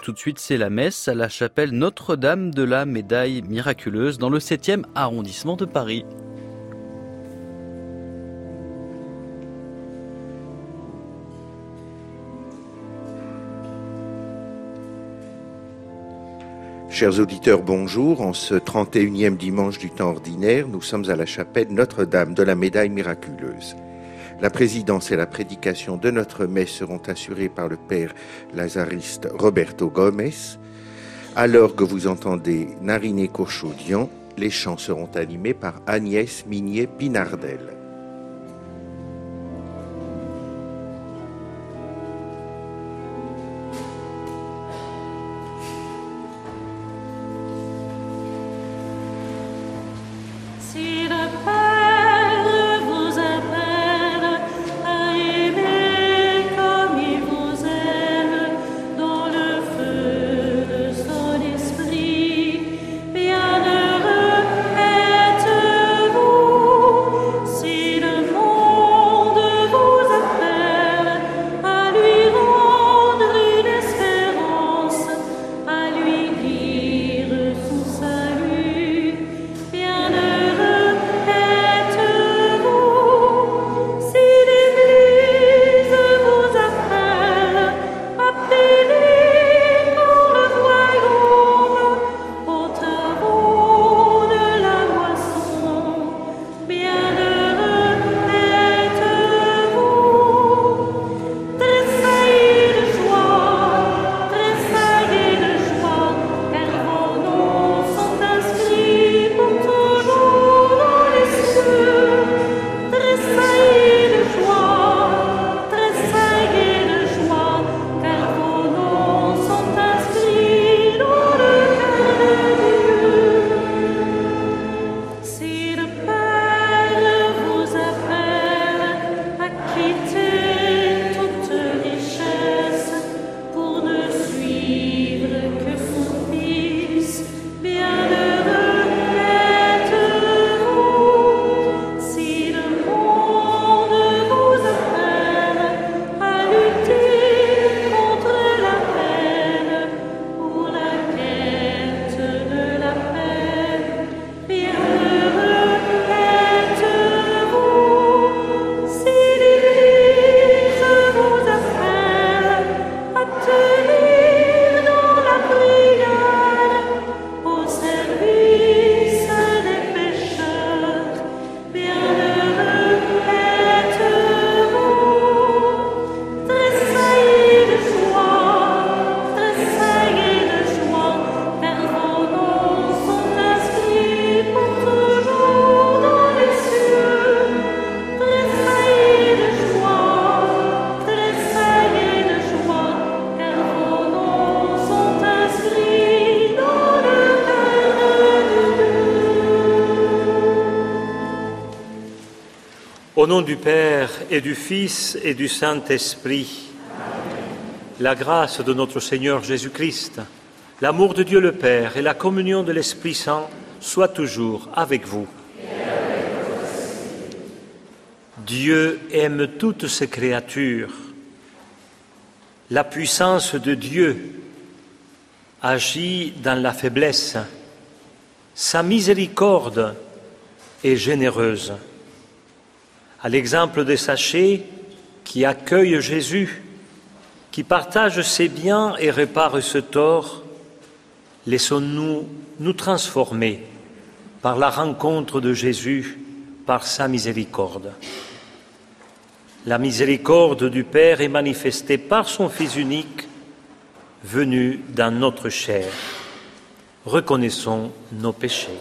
Tout de suite, c'est la messe à la chapelle Notre-Dame de la Médaille Miraculeuse dans le 7e arrondissement de Paris. Chers auditeurs, bonjour. En ce 31e dimanche du temps ordinaire, nous sommes à la chapelle Notre-Dame de la Médaille Miraculeuse. La présidence et la prédication de notre messe seront assurées par le père lazariste Roberto Gomez. À l'orgue, vous entendez Nariné Courchaudian. Les chants seront animés par Agnès Minier-Pinardel. Au nom du Père et du Fils et du Saint-Esprit, la grâce de notre Seigneur Jésus-Christ, l'amour de Dieu le Père et la communion de l'Esprit Saint soient toujours avec vous. Dieu aime toutes ses créatures. La puissance de Dieu agit dans la faiblesse. Sa miséricorde est généreuse. À l'exemple des Zachée qui accueille Jésus, qui partage ses biens et répare ce tort, laissons-nous nous transformer par la rencontre de Jésus, par sa miséricorde. La miséricorde du Père est manifestée par son Fils unique, venu dans notre chair. Reconnaissons nos péchés.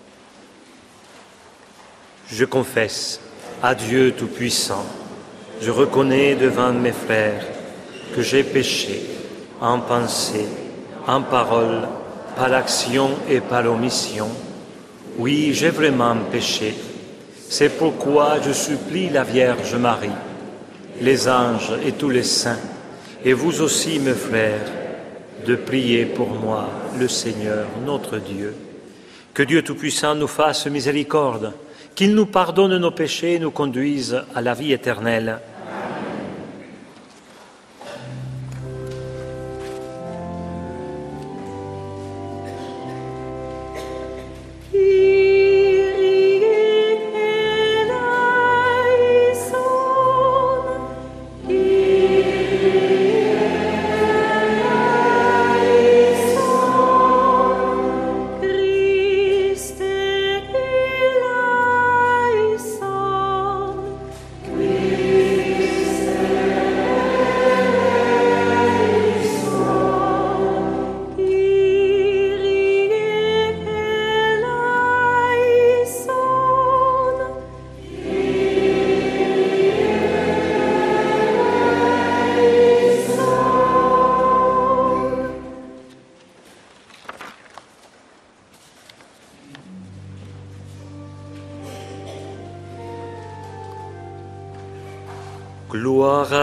Je confesse à Dieu Tout-Puissant, je reconnais devant mes frères que j'ai péché en pensée, en parole, par action et par omission. Oui, j'ai vraiment péché. C'est pourquoi je supplie la Vierge Marie, les anges et tous les saints, et vous aussi, mes frères, de prier pour moi, le Seigneur, notre Dieu. Que Dieu Tout-Puissant nous fasse miséricorde, qu'il nous pardonne nos péchés et nous conduise à la vie éternelle. Amen.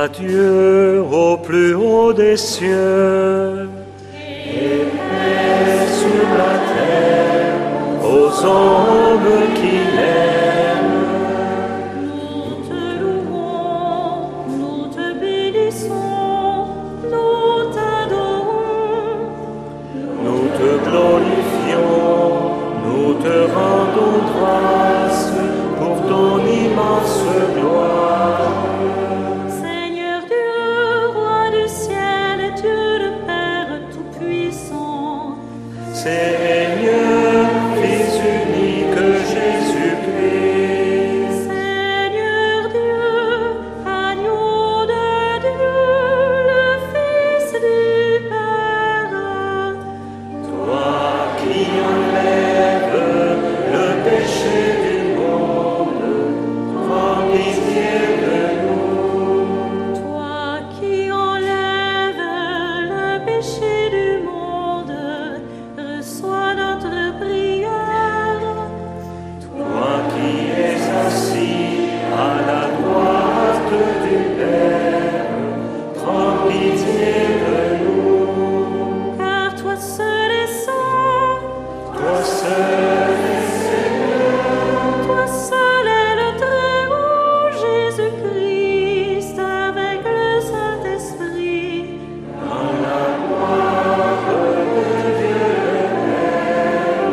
à Dieu au plus haut des cieux, et paix sur la terre aux hommes qui l'aiment. Nous te louons, nous te bénissons, nous t'adorons. Nous te glorifions, nous te rendons grâce pour ton immense gloire. Seigneur Dieu, roi du ciel et Dieu le Père tout-puissant, Seigneur, Fils unique Jésus-Christ, Seigneur Dieu, agneau de Dieu, le Fils du Père, toi qui enlèves le péché du monde, prends pitié de nous. toi qui enlèves le péché du monde, reçois notre prière. Toi qui es assis à la droite du Père, prends pitié de nous. Car toi seul est saint, Toi seul es toi seul est le Très-Haut Jésus-Christ avec le Saint-Esprit. dans la gloire de Dieu le Père.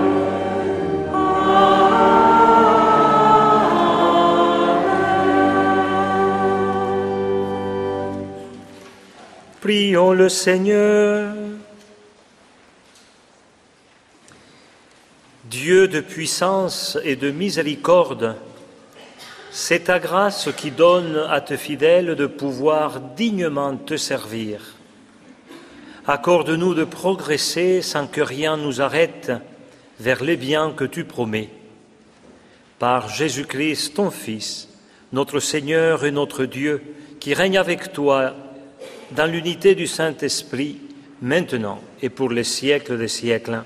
Prions le Seigneur. Dieu de puissance et de miséricorde, c'est ta grâce qui donne à tes fidèles de pouvoir dignement te servir. Accorde-nous de progresser sans que rien nous arrête vers les biens que tu promets. Par Jésus-Christ, ton Fils, notre Seigneur et notre Dieu, qui règne avec toi dans l'unité du Saint-Esprit, maintenant et pour les siècles des siècles.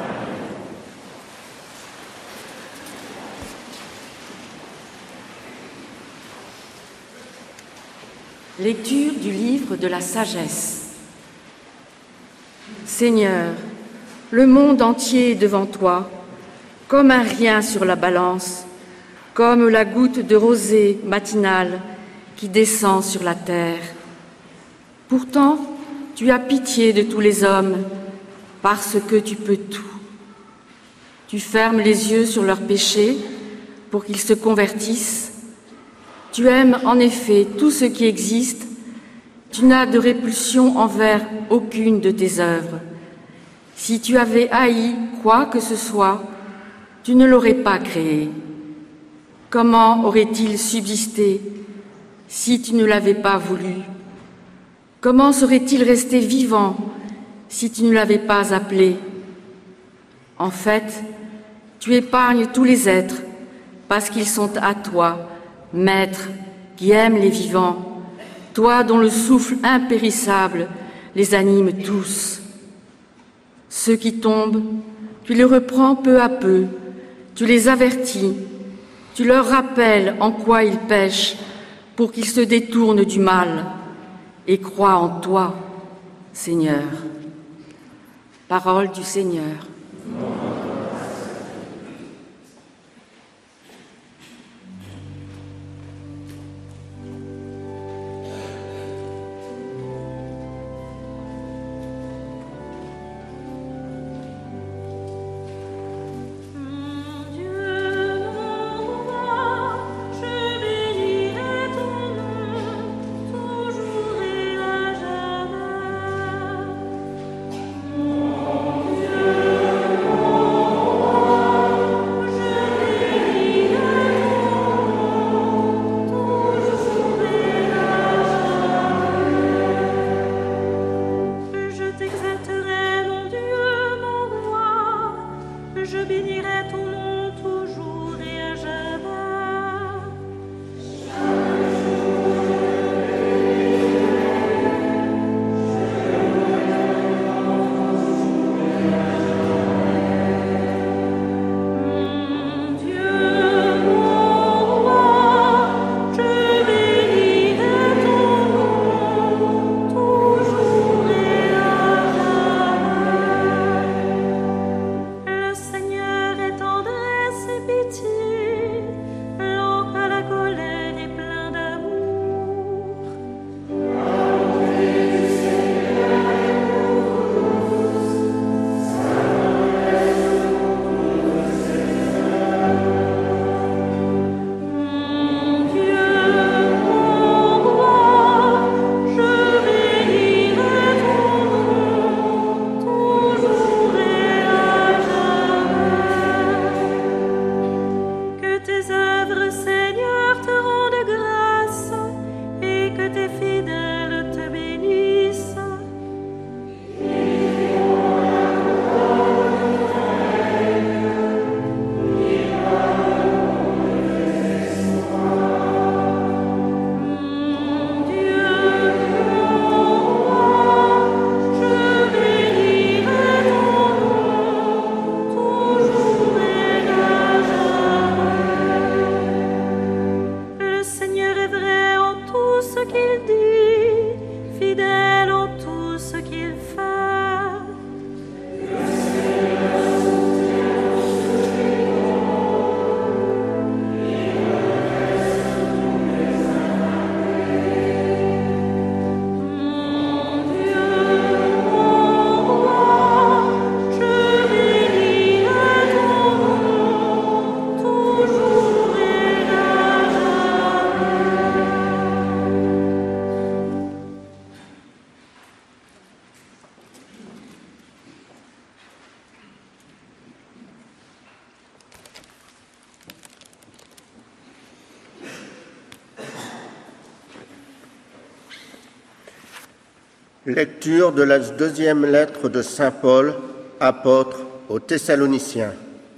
Lecture du livre de la sagesse. Seigneur, le monde entier est devant toi, comme un rien sur la balance, comme la goutte de rosée matinale qui descend sur la terre. Pourtant, tu as pitié de tous les hommes, parce que tu peux tout. Tu fermes les yeux sur leurs péchés pour qu'ils se convertissent. Tu aimes en effet tout ce qui existe. Tu n'as de répulsion envers aucune de tes œuvres. Si tu avais haï quoi que ce soit, tu ne l'aurais pas créé. Comment aurait-il subsisté si tu ne l'avais pas voulu? Comment serait-il resté vivant si tu ne l'avais pas appelé? En fait, tu épargnes tous les êtres parce qu'ils sont à toi, Maître, qui aime les vivants, toi dont le souffle impérissable les anime tous. Ceux qui tombent, tu les reprends peu à peu, tu les avertis, tu leur rappelles en quoi ils pêchent pour qu'ils se détournent du mal et croient en toi, Seigneur. Parole du Seigneur. Mon Dieu, mon roi, je bénirai ton nom, toujours et à jamais. Mon Dieu, mon dans tout ce qu'il fait. Lecture de la deuxième lettre de saint Paul, apôtre aux Thessaloniciens.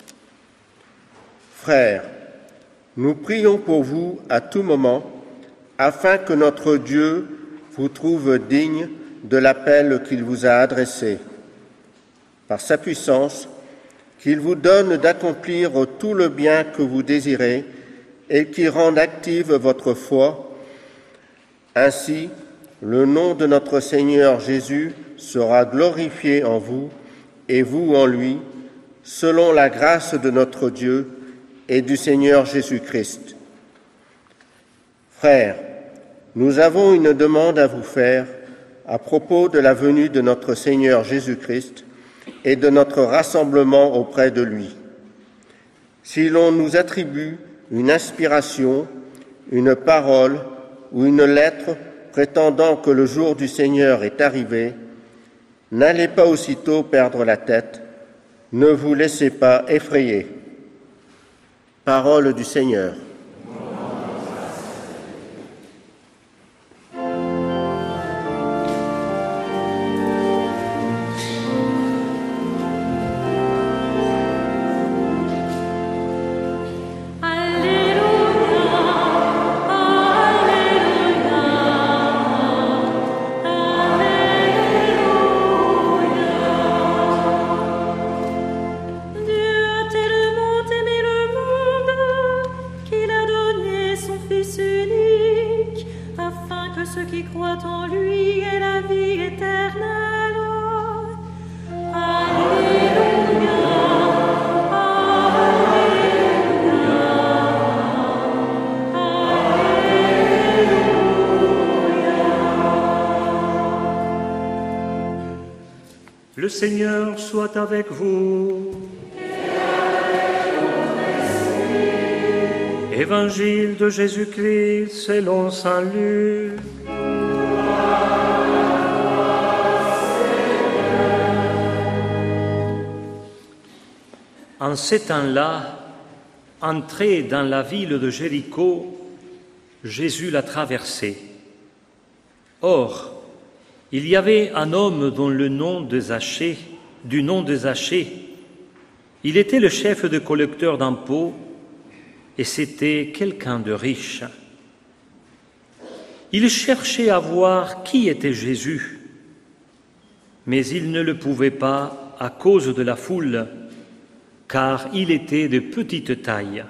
Frères, nous prions pour vous à tout moment, afin que notre Dieu vous trouve digne de l'appel qu'il vous a adressé. Par sa puissance, qu'il vous donne d'accomplir tout le bien que vous désirez et qui rende active votre foi. Ainsi, le nom de notre Seigneur Jésus sera glorifié en vous et vous en lui, selon la grâce de notre Dieu et du Seigneur Jésus-Christ. Frères, nous avons une demande à vous faire à propos de la venue de notre Seigneur Jésus-Christ et de notre rassemblement auprès de lui. Si l'on nous attribue une inspiration, une parole ou une lettre prétendant que le jour du Seigneur est arrivé, n'allez pas aussitôt perdre la tête, ne vous laissez pas effrayer. Parole du Seigneur. Le Seigneur soit avec vous. Évangile de Jésus-Christ selon saint Luc. En ces temps-là, entré dans la ville de Jéricho, Jésus l'a traversée. Or, il y avait un homme dont du nom de Zachée, il était le chef de collecteurs d'impôts et c'était quelqu'un de riche. Il cherchait à voir qui était Jésus, mais il ne le pouvait pas à cause de la foule, car il était de petite taille.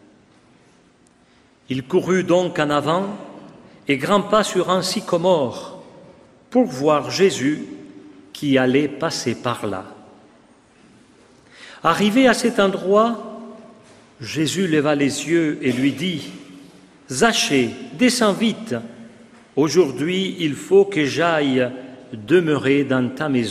Il courut donc en avant et grimpa sur un sycomore pour voir Jésus qui allait passer par là. Arrivé à cet endroit, Jésus leva les yeux et lui dit : « Zachée, descends vite, aujourd'hui il faut que j'aille demeurer dans ta maison. »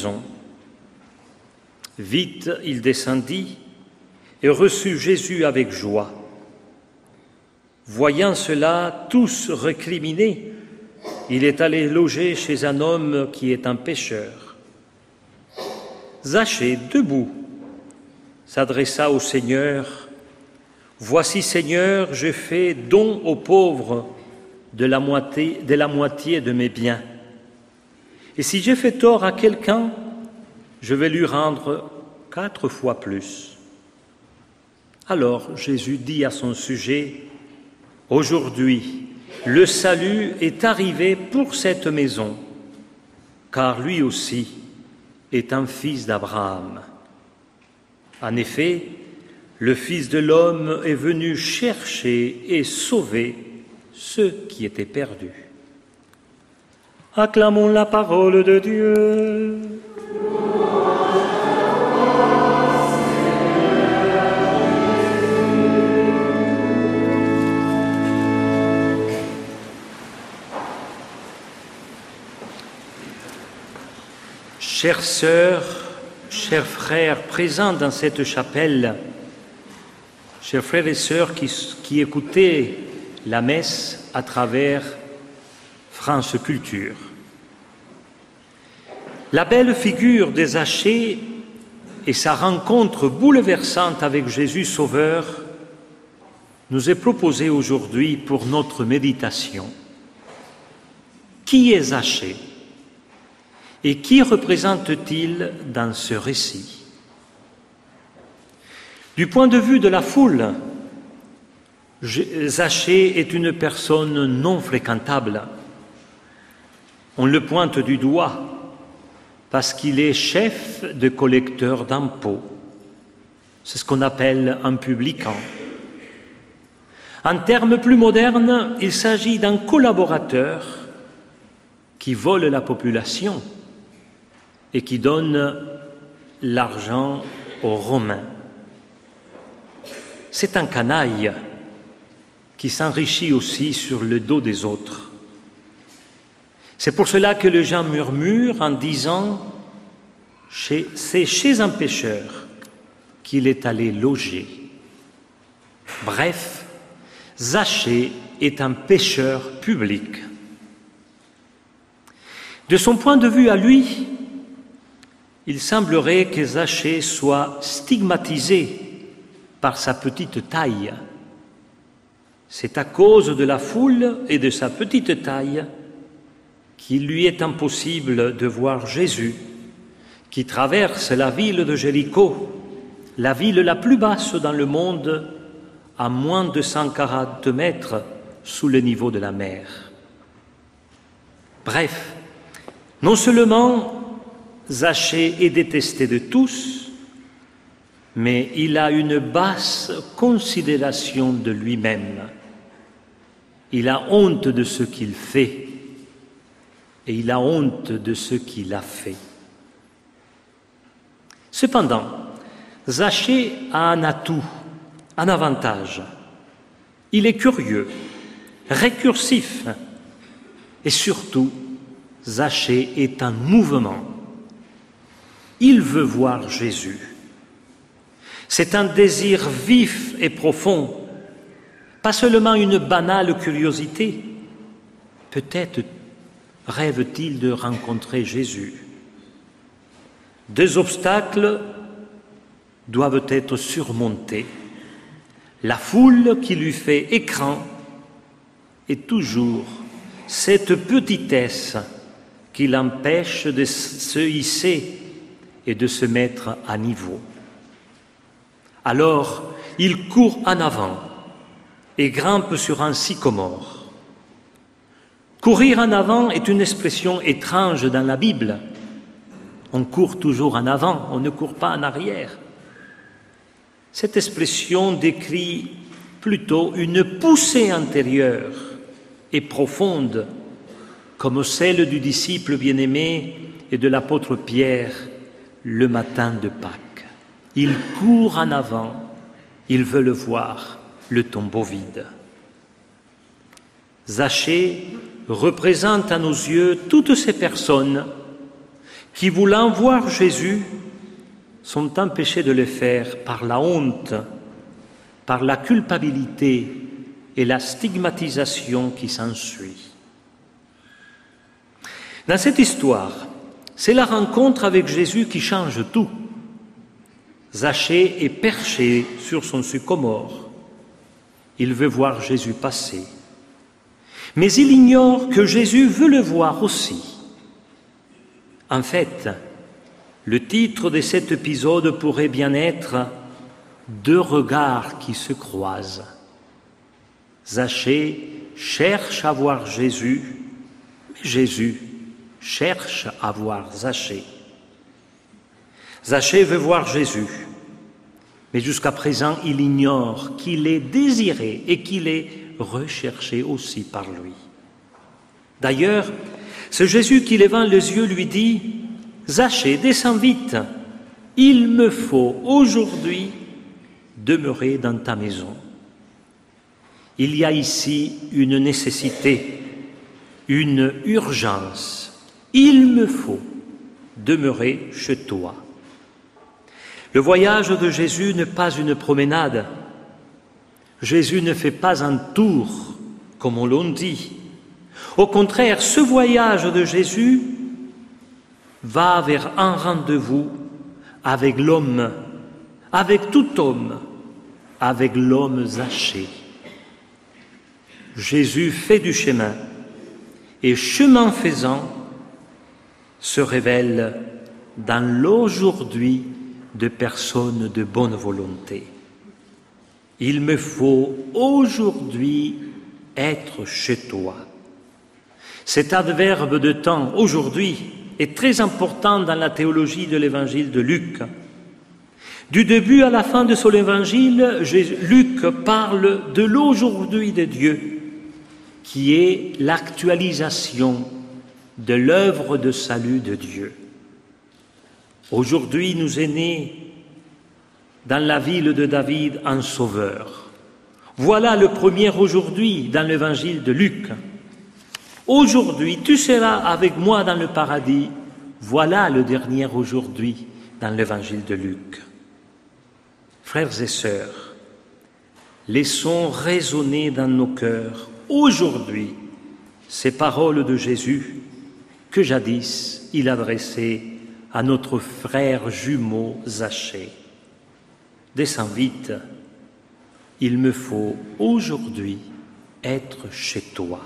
Vite il descendit et reçut Jésus avec joie. Voyant cela, tous récriminaient, il est allé loger chez un homme qui est un pécheur. Zachée, debout, s'adressa au Seigneur. « Voici, Seigneur, je fais don aux pauvres de la moitié de mes biens. Et si j'ai fait tort à quelqu'un, je vais lui rendre 4 fois plus. » Alors Jésus dit à son sujet : « Aujourd'hui, le salut est arrivé pour cette maison, car lui aussi est un fils d'Abraham. En effet, le Fils de l'homme est venu chercher et sauver ceux qui étaient perdus. » Acclamons la parole de Dieu. Chères sœurs, chers frères présents dans cette chapelle, chers frères et sœurs qui écoutaient la messe à travers France Culture. La belle figure de Zachée et sa rencontre bouleversante avec Jésus Sauveur nous est proposée aujourd'hui pour notre méditation. Qui est Zachée ? Et qui représente-t-il dans ce récit ? Du point de vue de la foule, Zachée est une personne non fréquentable. On le pointe du doigt parce qu'il est chef de collecteur d'impôts. C'est ce qu'on appelle un publican. En termes plus modernes, il s'agit d'un collaborateur qui vole la population et qui donne l'argent aux Romains. C'est un canaille qui s'enrichit aussi sur le dos des autres. C'est pour cela que les gens murmurent en disant « c'est chez un pécheur qu'il est allé loger ». Bref, Zachée est un pécheur public. De son point de vue à lui, il semblerait que Zachée soit stigmatisé par sa petite taille. C'est à cause de la foule et de sa petite taille qu'il lui est impossible de voir Jésus, qui traverse la ville de Jéricho, la ville la plus basse dans le monde, à moins de 140 mètres sous le niveau de la mer. Bref, non seulement Zachée est détesté de tous, mais il a une basse considération de lui-même. Il a honte de ce qu'il fait et il a honte de ce qu'il a fait. Cependant, Zachée a un atout, un avantage. Il est curieux, récursif et surtout, Zachée est en mouvement. Il veut voir Jésus. C'est un désir vif et profond, pas seulement une banale curiosité. Peut-être rêve-t-il de rencontrer Jésus. Deux obstacles doivent être surmontés. La foule qui lui fait écran et toujours cette petitesse qui l'empêche de se hisser et de se mettre à niveau. Alors, il court en avant et grimpe sur un sycomore. Courir en avant est une expression étrange dans la Bible. On court toujours en avant, on ne court pas en arrière. Cette expression décrit plutôt une poussée intérieure et profonde, comme celle du disciple bien-aimé et de l'apôtre Pierre le matin de Pâques. Il court en avant, il veut le voir, le tombeau vide. Zachée représente à nos yeux toutes ces personnes qui, voulant voir Jésus, sont empêchées de le faire par la honte, par la culpabilité et la stigmatisation qui s'ensuit. Dans cette histoire, c'est la rencontre avec Jésus qui change tout. Zachée est perché sur son sycomore. Il veut voir Jésus passer. Mais il ignore que Jésus veut le voir aussi. En fait, le titre de cet épisode pourrait bien être « Deux regards qui se croisent ». Zachée cherche à voir Jésus, mais Jésus cherche à voir Zachée. Zachée veut voir Jésus, mais jusqu'à présent, il ignore qu'il est désiré et qu'il est recherché aussi par lui. D'ailleurs, Ce Jésus qui, levant les yeux, lui dit « Zachée, descends vite, il me faut aujourd'hui demeurer dans ta maison. » Il y a ici une nécessité, une urgence. Il me faut demeurer chez toi. Le voyage de Jésus n'est pas une promenade. Jésus ne fait pas un tour, comme on l'on dit. Au contraire, ce voyage de Jésus va vers un rendez-vous avec l'homme, avec tout homme, avec l'homme Zachée. Jésus fait du chemin et chemin faisant se révèle dans l'aujourd'hui de personnes de bonne volonté. Il me faut aujourd'hui être chez toi. Cet adverbe de temps, aujourd'hui, est très important dans la théologie de l'évangile de Luc. Du début à la fin de son évangile, Luc parle de l'aujourd'hui de Dieu, qui est l'actualisation de l'œuvre de salut de Dieu. Aujourd'hui, nous est né dans la ville de David un sauveur. Voilà le premier aujourd'hui dans l'évangile de Luc. Aujourd'hui, tu seras avec moi dans le paradis. Voilà le dernier aujourd'hui dans l'évangile de Luc. Frères et sœurs, laissons résonner dans nos cœurs aujourd'hui ces paroles de Jésus que jadis il adressait à notre frère jumeau Zachée. Descends vite, il me faut aujourd'hui être chez toi.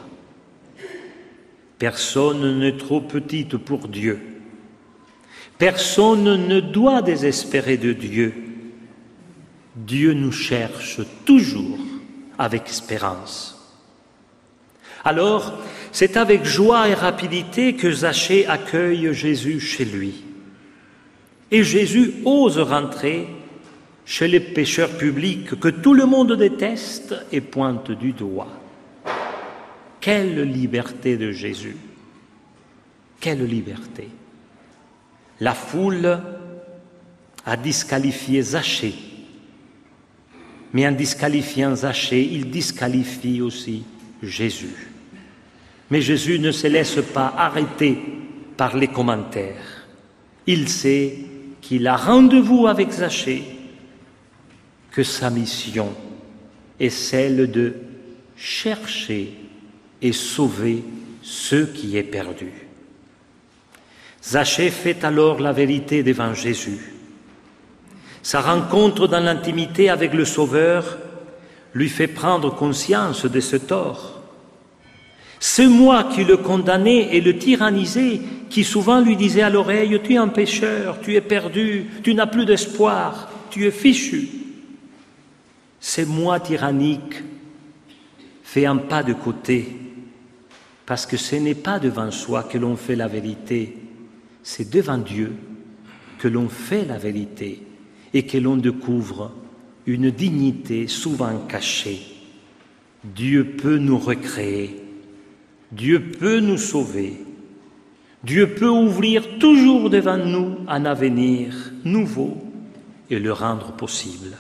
Personne n'est trop petite pour Dieu. Personne ne doit désespérer de Dieu. Dieu nous cherche toujours avec espérance. Alors, c'est avec joie et rapidité que Zachée accueille Jésus chez lui. Et Jésus ose rentrer chez les pécheurs publics que tout le monde déteste et pointe du doigt. Quelle liberté de Jésus! Quelle liberté! La foule a disqualifié Zachée, mais en disqualifiant Zachée, il disqualifie aussi Jésus. Mais Jésus ne se laisse pas arrêter par les commentaires. Il sait qu'il a rendez-vous avec Zachée, que sa mission est celle de chercher et sauver ceux qui est perdu. Zachée fait alors la vérité devant Jésus. Sa rencontre dans l'intimité avec le Sauveur lui fait prendre conscience de ce tort. C'est moi qui le condamnais et le tyrannisais, qui souvent lui disait à l'oreille « Tu es un pécheur, tu es perdu, tu n'as plus d'espoir, tu es fichu. » C'est moi tyrannique, fais un pas de côté, parce que ce n'est pas devant soi que l'on fait la vérité, c'est devant Dieu que l'on fait la vérité et que l'on découvre une dignité souvent cachée. Dieu peut nous recréer, Dieu peut nous sauver, Dieu peut ouvrir toujours devant nous un avenir nouveau et le rendre possible.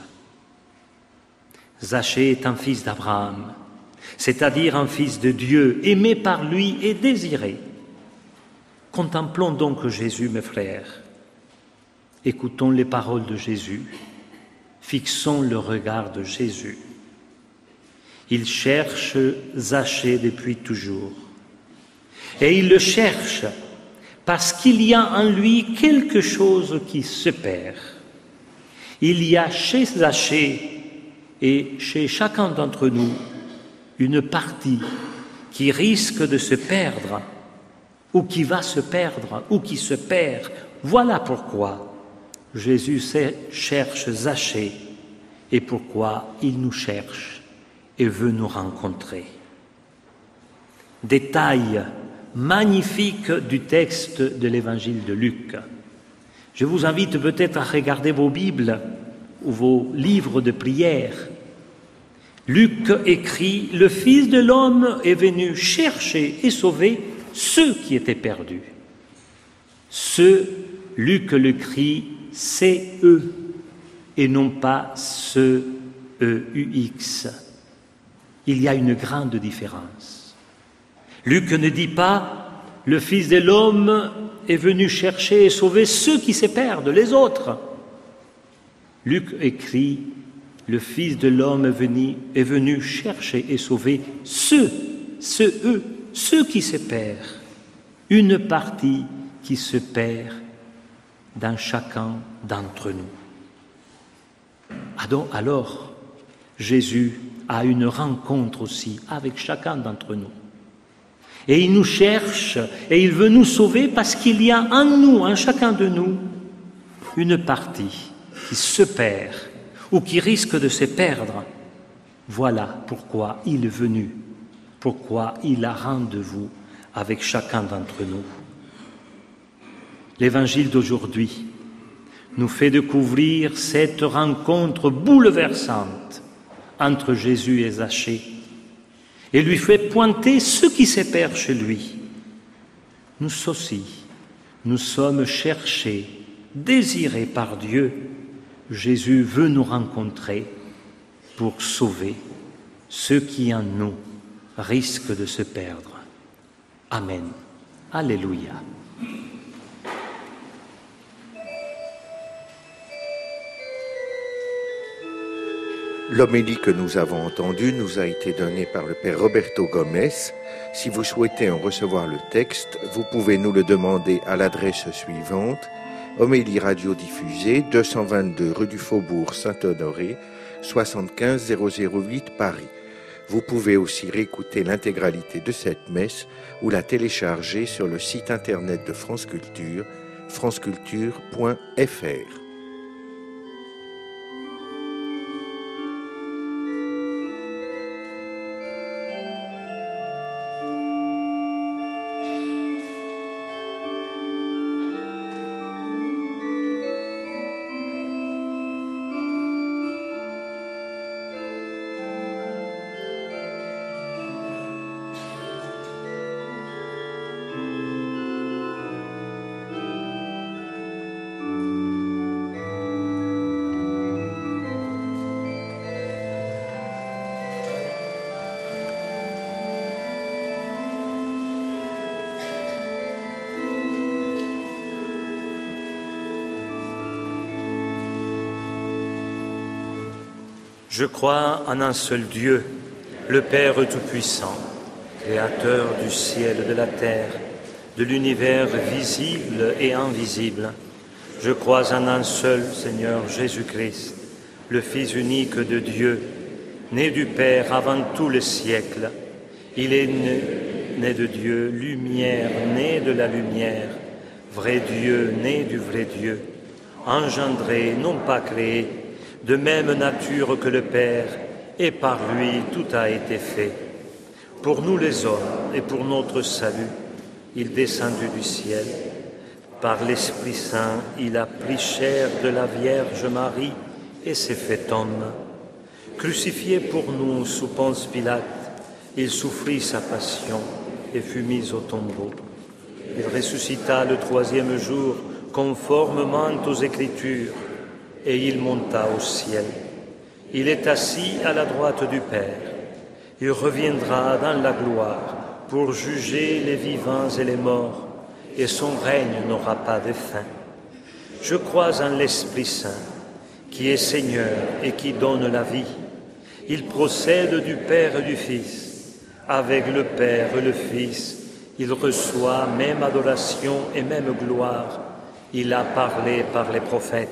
Zachée est un fils d'Abraham, c'est-à-dire un fils de Dieu, aimé par lui et désiré. Contemplons donc Jésus, mes frères. Écoutons les paroles de Jésus. Fixons le regard de Jésus. Il cherche Zachée depuis toujours. Et il le cherche parce qu'il y a en lui quelque chose qui se perd. Il y a chez Zachée et chez chacun d'entre nous une partie qui risque de se perdre, ou qui va se perdre, ou qui se perd. Voilà pourquoi Jésus cherche Zachée et pourquoi il nous cherche et veut nous rencontrer. Détail magnifique du texte de l'évangile de Luc. Je vous invite peut-être à regarder vos Bibles ou vos livres de prière. Luc écrit « Le Fils de l'homme est venu chercher et sauver ceux qui étaient perdus. Ceux, Luc le crie, c'est eux, et non pas ce E-U-X. Il y a une grande différence. Luc ne dit pas « le Fils de l'homme est venu chercher et sauver ceux qui se perdent, les autres ». Luc écrit « le Fils de l'homme est venu chercher et sauver ceux qui se perdent ». Une partie qui se perd dans chacun d'entre nous. Alors, Jésus a une rencontre aussi avec chacun d'entre nous. Et il nous cherche et il veut nous sauver parce qu'il y a en nous, en chacun de nous, une partie qui se perd ou qui risque de se perdre. Voilà pourquoi il est venu, pourquoi il a rendez-vous avec chacun d'entre nous. L'évangile d'aujourd'hui nous fait découvrir cette rencontre bouleversante entre Jésus et Zachée et lui fait pointer ce qui se perd chez lui. Nous aussi, nous sommes cherchés, désirés par Dieu. Jésus veut nous rencontrer pour sauver ceux qui en nous risquent de se perdre. Amen. Alléluia. L'homélie que nous avons entendue nous a été donnée par le Père Roberto Gomez. Si vous souhaitez en recevoir le texte, vous pouvez nous le demander à l'adresse suivante: Homélie radiodiffusée, 222 rue du Faubourg Saint-Honoré, 75 008 Paris. Vous pouvez aussi réécouter l'intégralité de cette messe ou la télécharger sur le site internet de France Culture, franceculture.fr. Je crois en un seul Dieu, le Père Tout-Puissant, Créateur du ciel et de la terre, de l'univers visible et invisible. Je crois en un seul Seigneur Jésus-Christ, le Fils unique de Dieu, né du Père avant tous les siècles. Il est né de Dieu, lumière, né de la lumière, vrai Dieu, né du vrai Dieu, engendré, non pas créé, de même nature que le Père, et par lui tout a été fait. Pour nous les hommes et pour notre salut, il descendu du ciel. Par l'Esprit Saint, il a pris chair de la Vierge Marie et s'est fait homme. Crucifié pour nous sous Ponce Pilate, il souffrit sa passion et fut mis au tombeau. Il ressuscita le troisième jour, conformément aux Écritures, et il monta au ciel. Il est assis à la droite du Père. Il reviendra dans la gloire pour juger les vivants et les morts, et son règne n'aura pas de fin. Je crois en l'Esprit Saint, qui est Seigneur et qui donne la vie. Il procède du Père et du Fils. Avec le Père et le Fils, il reçoit même adoration et même gloire. Il a parlé par les prophètes.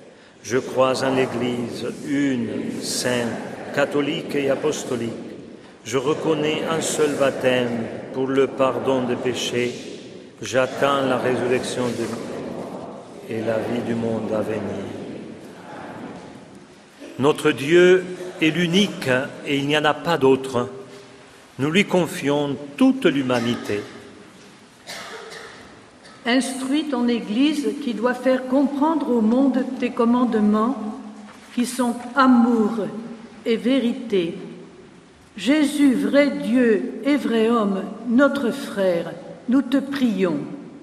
Je crois en l'Église, une, sainte, catholique et apostolique. Je reconnais un seul baptême pour le pardon des péchés. J'attends la résurrection et la vie du monde à venir. Notre Dieu est l'unique et il n'y en a pas d'autre. Nous lui confions toute l'humanité. Instruis ton Église qui doit faire comprendre au monde tes commandements qui sont amour et vérité. Jésus, vrai Dieu et vrai homme, notre frère, nous te prions.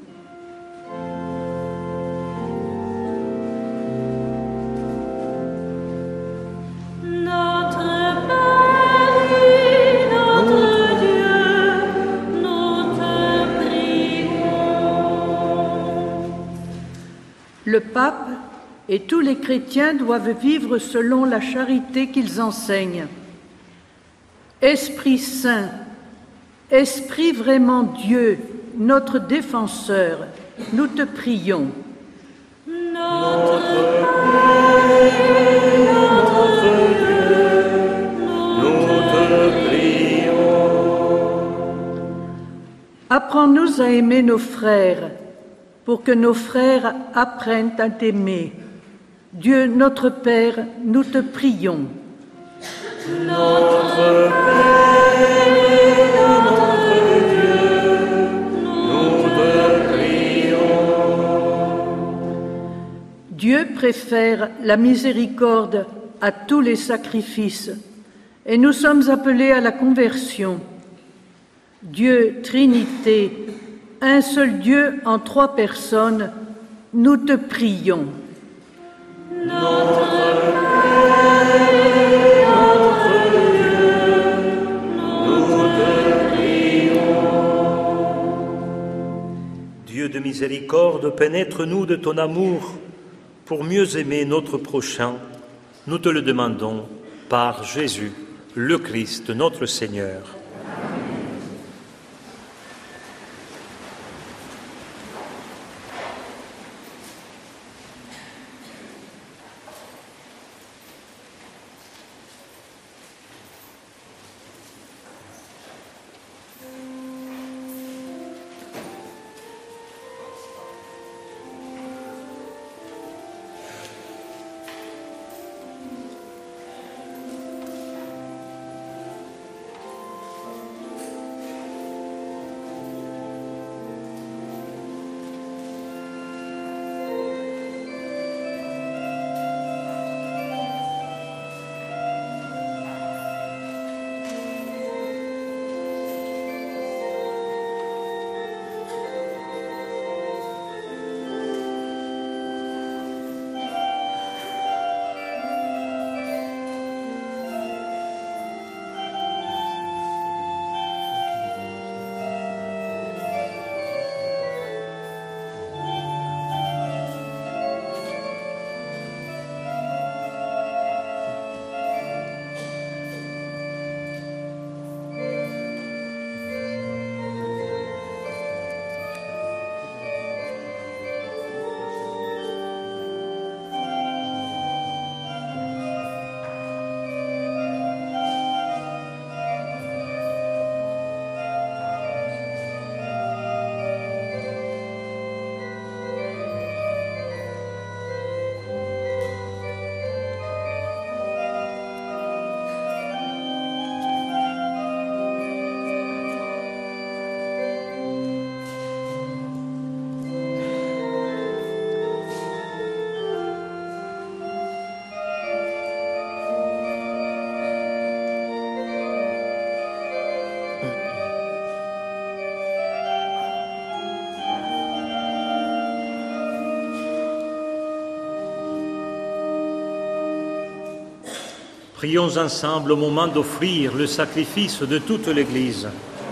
Le pape et tous les chrétiens doivent vivre selon la charité qu'ils enseignent. Esprit Saint, Esprit vraiment Dieu, notre défenseur, nous te prions. Notre Dieu, nous te prions. Apprends-nous à aimer nos frères, pour que nos frères apprennent à t'aimer. Dieu notre Père, nous te prions. Notre Père, notre Dieu, nous te prions. Dieu préfère la miséricorde à tous les sacrifices, et nous sommes appelés à la conversion. Dieu, Trinité, un seul Dieu en trois personnes, nous te prions. Notre Père, notre Dieu, nous te prions. Dieu de miséricorde, pénètre-nous de ton amour pour mieux aimer notre prochain. Nous te le demandons par Jésus, le Christ, notre Seigneur. Prions ensemble au moment d'offrir le sacrifice de toute l'Église.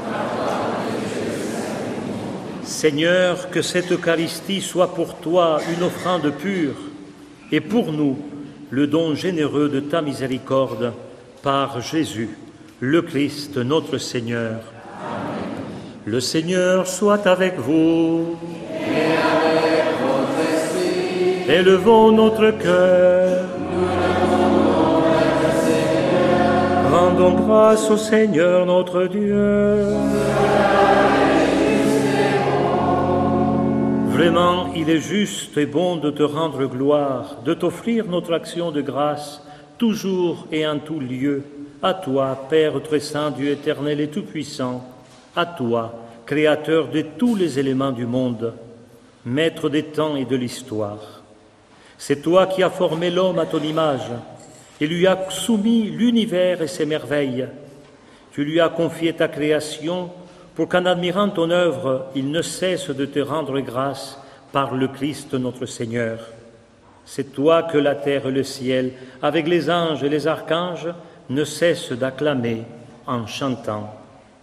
Seigneur, que cette Eucharistie soit pour toi une offrande pure et pour nous le don généreux de ta miséricorde par Jésus, le Christ, notre Seigneur. Amen. Le Seigneur soit avec vous. Et avec votre esprit. Élevons notre cœur. Rendons grâce au Seigneur notre Dieu. Vraiment, il est juste et bon de te rendre gloire, de t'offrir notre action de grâce, toujours et en tout lieu. À toi, Père très saint, Dieu éternel et tout-puissant, à toi, Créateur de tous les éléments du monde, Maître des temps et de l'histoire. C'est toi qui as formé l'homme à ton image et lui as soumis l'univers et ses merveilles. Tu lui as confié ta création pour qu'en admirant ton œuvre, il ne cesse de te rendre grâce par le Christ notre Seigneur. C'est toi que la terre et le ciel, avec les anges et les archanges, ne cessent d'acclamer en chantant.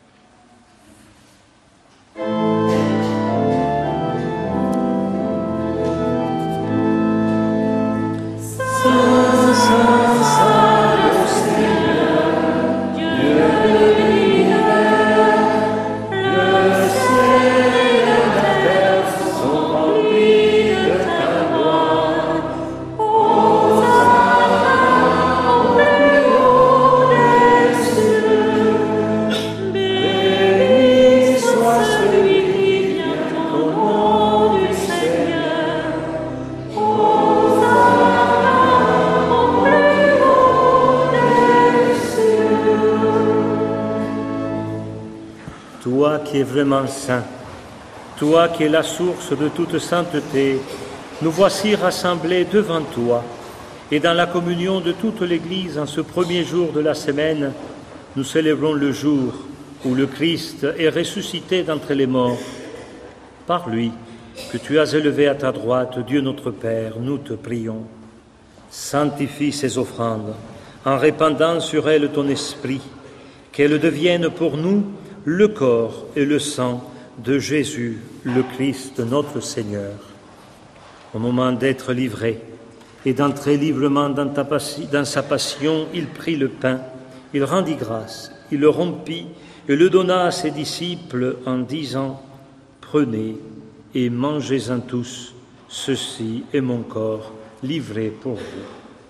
Toi qui es vraiment saint, toi qui es la source de toute sainteté, nous voici rassemblés devant toi et dans la communion de toute l'Église en ce premier jour de la semaine, nous célébrons le jour où le Christ est ressuscité d'entre les morts. Par lui, que tu as élevé à ta droite, Dieu notre Père, nous te prions. Sanctifie ces offrandes en répandant sur elles ton esprit, qu'elles deviennent pour nous le corps et le sang de Jésus, le Christ, notre Seigneur. Au moment d'être livré et d'entrer librement dans sa passion, il prit le pain, il rendit grâce, il le rompit et le donna à ses disciples en disant « Prenez et mangez-en tous, ceci est mon corps livré pour vous. »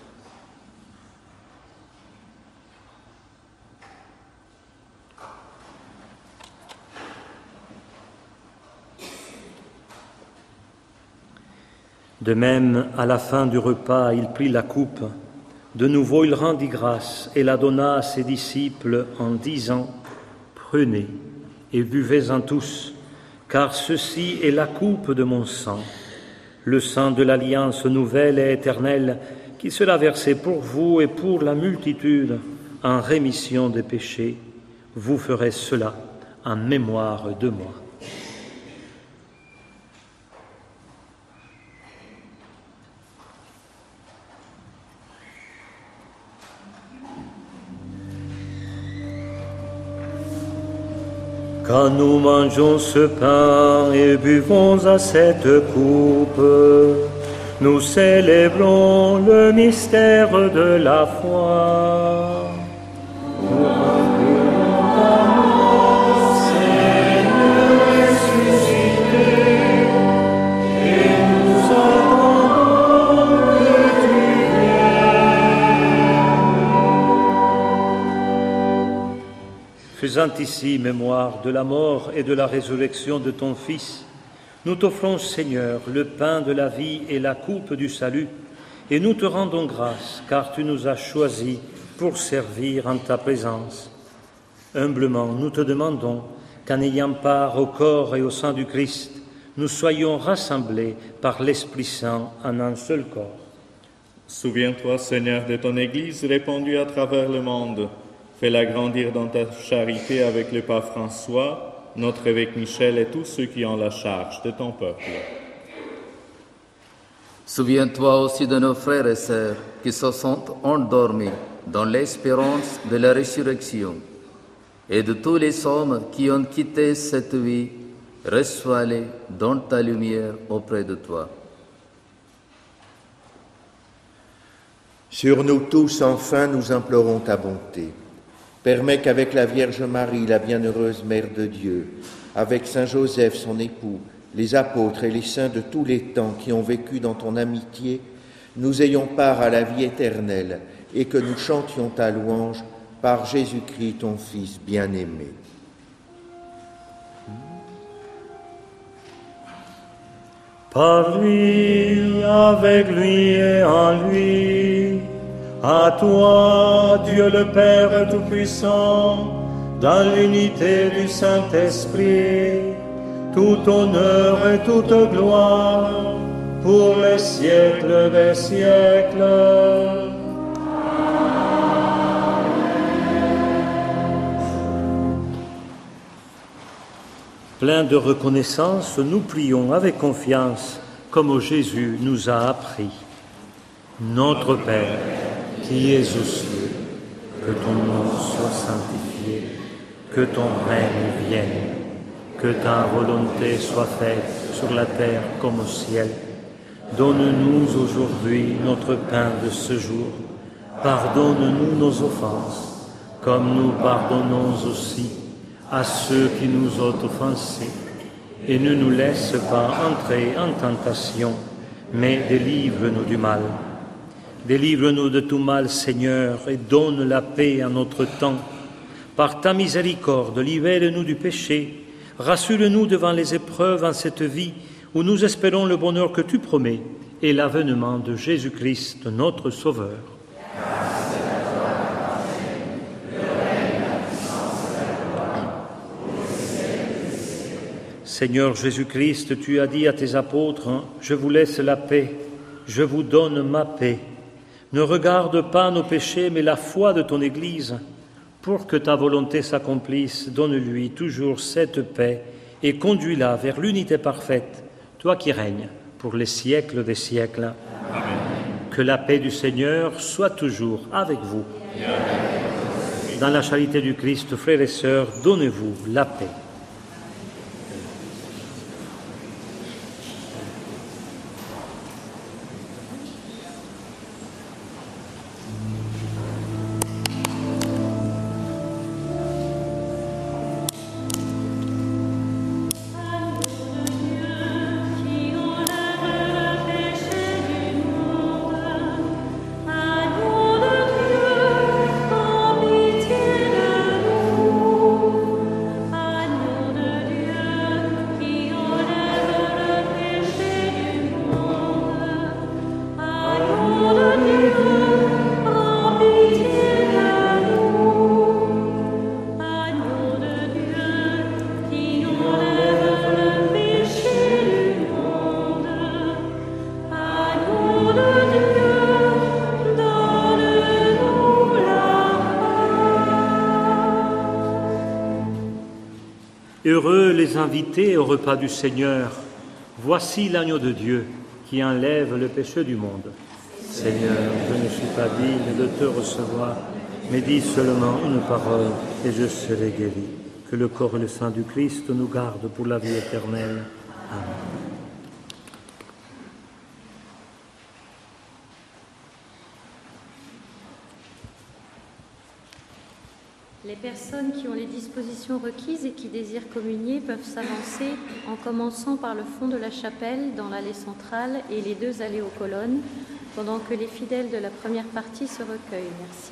De même, à la fin du repas, il prit la coupe. De nouveau, il rendit grâce et la donna à ses disciples en disant « Prenez et buvez-en tous, car ceci est la coupe de mon sang, le sang de l'alliance nouvelle et éternelle qui sera versé pour vous et pour la multitude en rémission des péchés. Vous ferez cela en mémoire de moi. » Quand nous mangeons ce pain et buvons à cette coupe, nous célébrons le mystère de la foi. Nous rappelons ta mort, Seigneur ressuscité, et nous attendons que tu viennes. Faisant ici mémoire de la mort et de la résurrection de ton Fils, nous t'offrons, Seigneur, le pain de la vie et la coupe du salut, et nous te rendons grâce, car tu nous as choisis pour servir en ta présence. Humblement, nous te demandons qu'en ayant part au corps et au sang du Christ, nous soyons rassemblés par l'Esprit Saint en un seul corps. Souviens-toi, Seigneur, de ton Église répandue à travers le monde. Fais-la grandir dans ta charité avec le pape François, notre évêque Michel et tous ceux qui ont la charge de ton peuple. Souviens-toi aussi de nos frères et sœurs qui se sont endormis dans l'espérance de la résurrection et de tous les hommes qui ont quitté cette vie. Reçois-les dans ta lumière auprès de toi. Sur nous tous, enfin, nous implorons ta bonté. Permets qu'avec la Vierge Marie, la bienheureuse Mère de Dieu, avec Saint Joseph, son époux, les apôtres et les saints de tous les temps qui ont vécu dans ton amitié, nous ayons part à la vie éternelle et que nous chantions ta louange par Jésus-Christ, ton Fils bien-aimé. Par lui, avec lui et en lui, à toi, Dieu le Père Tout-Puissant, dans l'unité du Saint-Esprit, tout honneur et toute gloire, pour les siècles des siècles. Pleins de reconnaissance, nous prions avec confiance, comme Jésus nous a appris. Notre Père, qui es aux cieux, que ton nom soit sanctifié, que ton règne vienne, que ta volonté soit faite sur la terre comme au ciel. Donne-nous aujourd'hui notre pain de ce jour. Pardonne-nous nos offenses, comme nous pardonnons aussi à ceux qui nous ont offensés. Et ne nous laisse pas entrer en tentation, mais délivre-nous du mal. Délivre-nous de tout mal, Seigneur, et donne la paix à notre temps. Par ta miséricorde, libère-nous du péché. Rassure-nous devant les épreuves en cette vie, où nous espérons le bonheur que tu promets et l'avènement de Jésus-Christ, notre Sauveur. Seigneur Jésus-Christ, tu as dit à tes apôtres, « Je vous laisse la paix, je vous donne ma paix. Ne regarde pas nos péchés, mais la foi de ton Église. Pour que ta volonté s'accomplisse, donne-lui toujours cette paix et conduis-la vers l'unité parfaite, toi qui règnes pour les siècles des siècles. Amen. Que la paix du Seigneur soit toujours avec vous. Amen. Dans la charité du Christ, frères et sœurs, donnez-vous la paix. Heureux les invités au repas du Seigneur. Voici l'agneau de Dieu qui enlève le péché du monde. Seigneur, je ne suis pas digne de te recevoir, mais dis seulement une parole et je serai guéri. Que le corps et le sang du Christ nous gardent pour la vie éternelle. Amen. Les personnes qui ont les dispositions requises et qui désirent communier peuvent s'avancer en commençant par le fond de la chapelle dans l'allée centrale et les deux allées aux colonnes, pendant que les fidèles de la première partie se recueillent. Merci.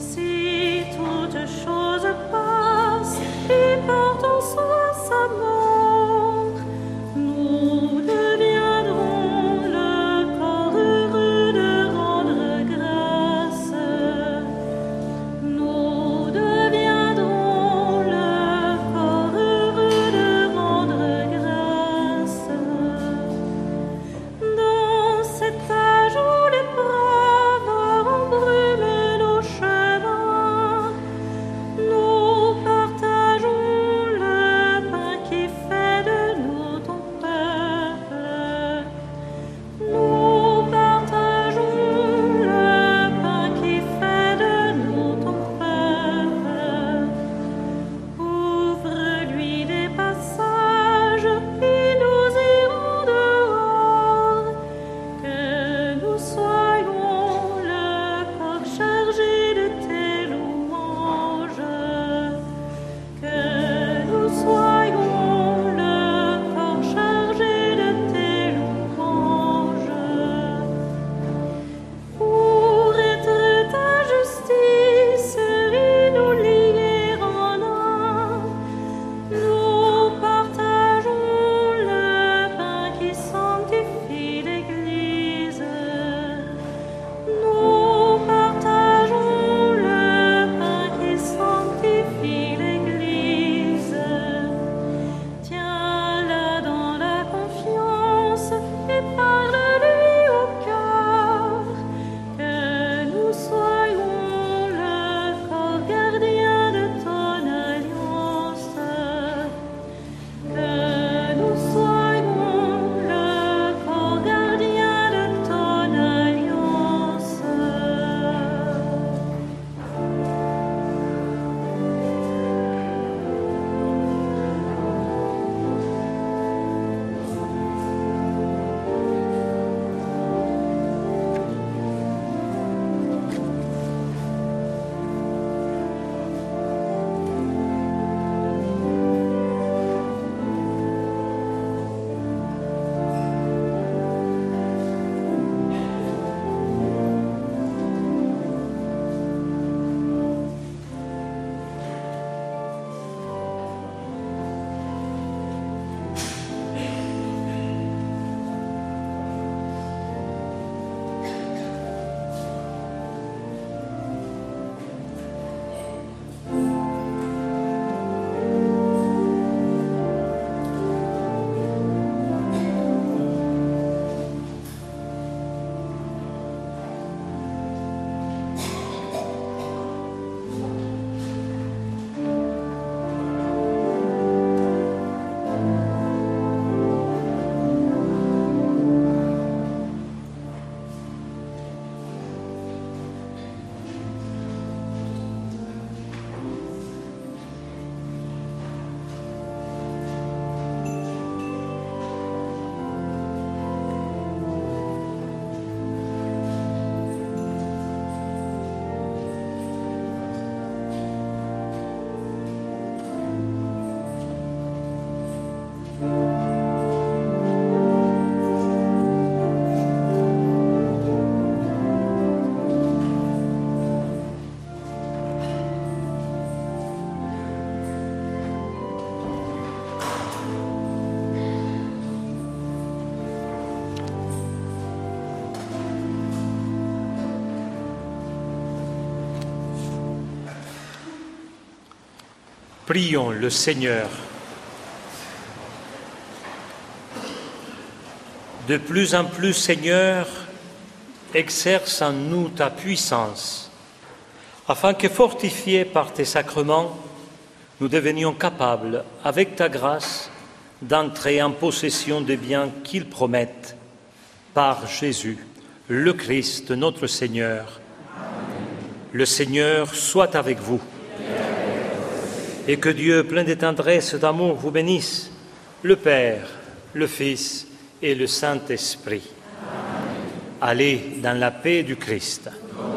Porte en soi sa mort. Prions le Seigneur. De plus en plus, Seigneur, exerce en nous ta puissance, afin que, fortifiés par tes sacrements, nous devenions capables, avec ta grâce, d'entrer en possession des biens qu'ils promettent, par Jésus, le Christ, notre Seigneur. Le Seigneur soit avec vous. Et que Dieu, plein de tendresse et d'amour, vous bénisse, le Père, le Fils et le Saint-Esprit. Allez dans la paix du Christ.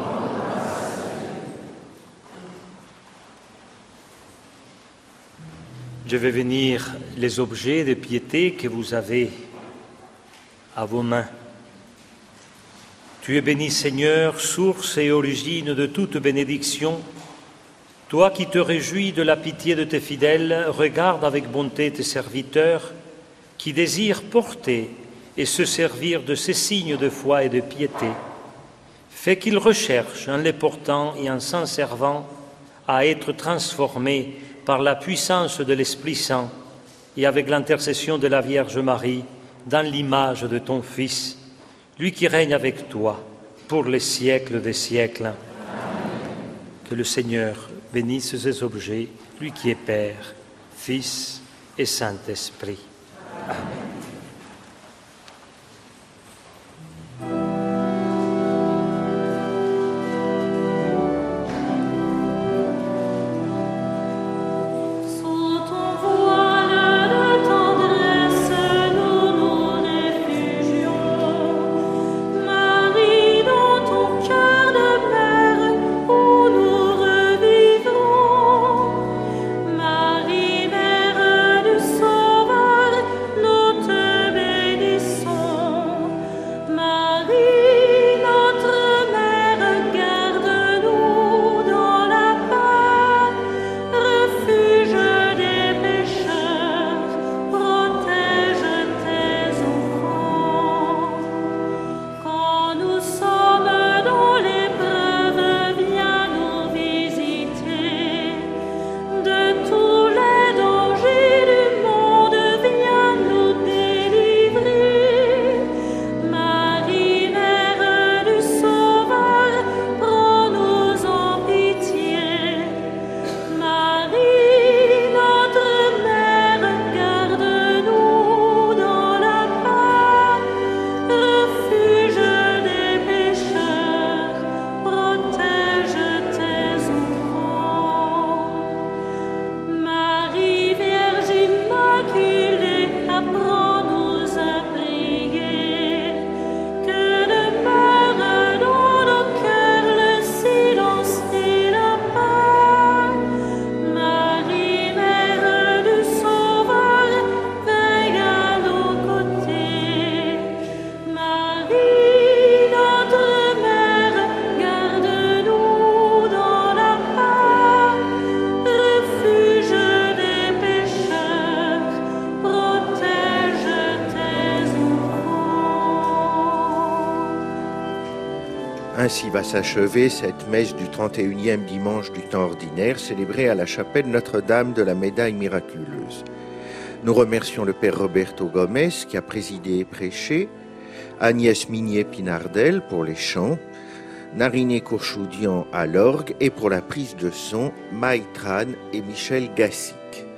Je vais bénir les objets de piété que vous avez à vos mains. Tu es béni, Seigneur, source et origine de toute bénédiction. Toi qui te réjouis de la pitié de tes fidèles, regarde avec bonté tes serviteurs qui désirent porter et se servir de ces signes de foi et de piété. Fais qu'ils recherchent, en les portant et en s'en servant, à être transformés par la puissance de l'Esprit Saint et avec l'intercession de la Vierge Marie dans l'image de ton Fils, lui qui règne avec toi pour les siècles des siècles. Amen. Que le Seigneur bénisse ces objets, lui qui est Père, Fils et Saint-Esprit. Amen. Ainsi va s'achever cette messe du 31e dimanche du temps ordinaire, célébrée à la chapelle Notre-Dame de la Médaille miraculeuse. Nous remercions le Père Roberto Gomez qui a présidé et prêché, Agnès Mignet-Pinardel pour les chants, Nariné Kourchoudian à l'orgue et pour la prise de son, Maïtran et Michel Gassic.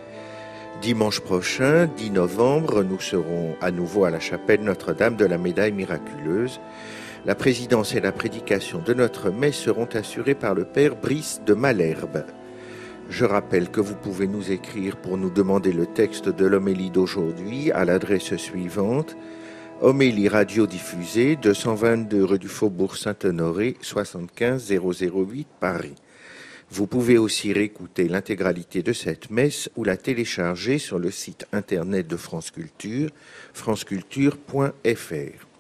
Dimanche prochain, 10 novembre, nous serons à nouveau à la chapelle Notre-Dame de la Médaille miraculeuse. La présidence et la prédication de notre messe seront assurées par le Père Brice de Malherbe. Je rappelle que vous pouvez nous écrire pour nous demander le texte de l'homélie d'aujourd'hui à l'adresse suivante: Homélie radiodiffusée, 222 rue du Faubourg Saint-Honoré, 75 008 Paris. Vous pouvez aussi réécouter l'intégralité de cette messe ou la télécharger sur le site internet de France Culture, franceculture.fr.